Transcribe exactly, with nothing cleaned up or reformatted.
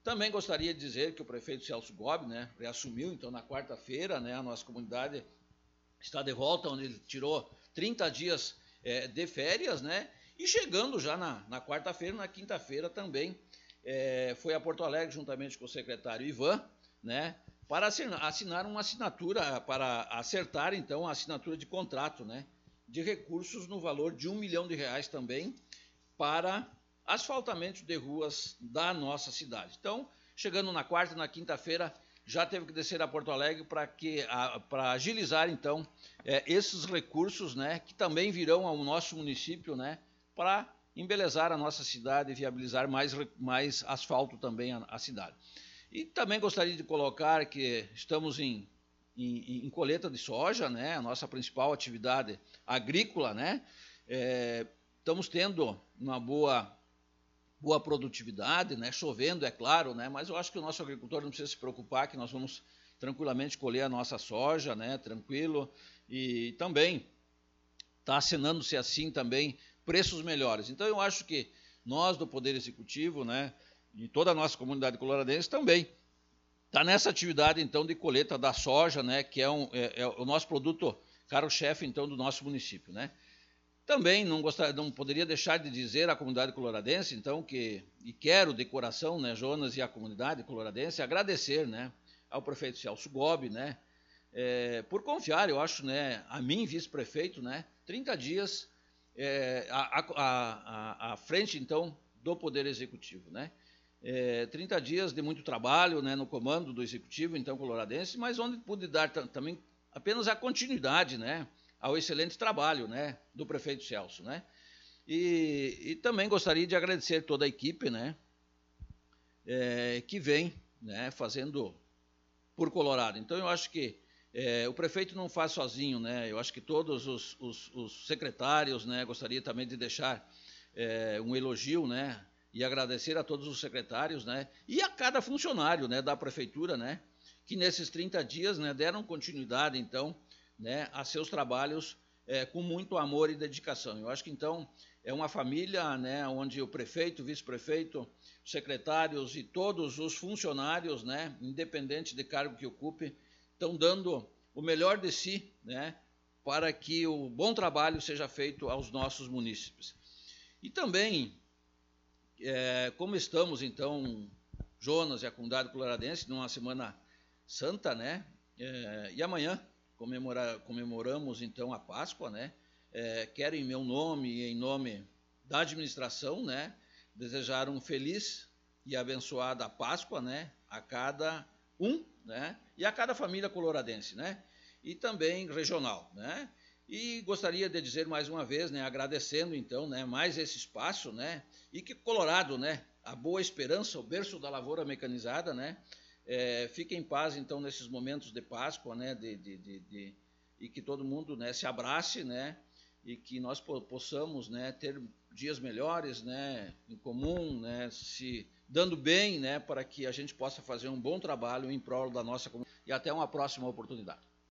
Também gostaria de dizer que o prefeito Celso Gobi, né, reassumiu, então, na quarta-feira, né, a nossa comunidade está de volta, onde ele tirou trinta dias é, de férias, né, e chegando já na, na quarta-feira, na quinta-feira também, é, foi a Porto Alegre, juntamente com o secretário Ivan, né, para assinar uma assinatura, para acertar, então, a assinatura de contrato, né, de recursos no valor de um milhão de reais também, para asfaltamento de ruas da nossa cidade. Então, chegando na quarta e na quinta-feira, já teve que descer a Porto Alegre para que para agilizar, então, é, esses recursos, né, que também virão ao nosso município, né, para embelezar a nossa cidade e viabilizar mais, mais asfalto também à, à cidade. E também gostaria de colocar que estamos em, em, em colheita de soja, né, a nossa principal atividade agrícola, né, é, estamos tendo uma boa, boa produtividade, né? Chovendo, é claro, né? Mas eu acho que o nosso agricultor não precisa se preocupar, que nós vamos tranquilamente colher a nossa soja, né? Tranquilo, e também está assinando-se assim também preços melhores. Então eu acho que nós do Poder Executivo, né, e toda a nossa comunidade coloradense também está nessa atividade então de colheita da soja, né? Que é, um, é, é o nosso produto carro-chefe então do nosso município, né? Também não, gostaria, não poderia deixar de dizer à comunidade coloradense, então, que, e quero de coração, né, Jonas e a comunidade coloradense, agradecer, né, ao prefeito Celso Gobi, né, é, por confiar, eu acho, né, a mim, vice-prefeito, né, trinta dias é, à, à, à frente, então, do Poder Executivo, né, é, trinta dias de muito trabalho, né, no comando do Executivo, então, coloradense, mas onde pude dar também apenas a continuidade, né, ao excelente trabalho, né, do prefeito Celso, né, e, e também gostaria de agradecer toda a equipe, né, é, que vem, né, fazendo por Colorado. Então eu acho que é, o prefeito não faz sozinho, né, eu acho que todos os, os, os secretários, né, gostaria também de deixar é, um elogio, né, e agradecer a todos os secretários, né, e a cada funcionário, né, da prefeitura, né, que nesses trinta dias, né, deram continuidade, então, né, a seus trabalhos é, com muito amor e dedicação. Eu acho que, então, é uma família, né, onde o prefeito, o vice-prefeito, os secretários e todos os funcionários, né, independente de cargo que ocupe, estão dando o melhor de si, né, para que o bom trabalho seja feito aos nossos munícipes. E também, é, como estamos, então, Jonas e a comunidade coloradense, numa semana santa, né, é, e amanhã, Comemorar, comemoramos então a Páscoa, né? É, quero em meu nome e em nome da administração, né, desejar um feliz e abençoada Páscoa, né, a cada um, né, e a cada família coloradense, né, e também regional, né. E gostaria de dizer mais uma vez, né, agradecendo então, né, mais esse espaço, né, e que Colorado, né, a Boa Esperança, o berço da lavoura mecanizada, né, É, fique em paz, então, nesses momentos de Páscoa, né, de, de, de, de, e que todo mundo, né, se abrace, né, e que nós possamos, né, ter dias melhores, né, em comum, né, se dando bem, né, para que a gente possa fazer um bom trabalho em prol da nossa comunidade. E até uma próxima oportunidade.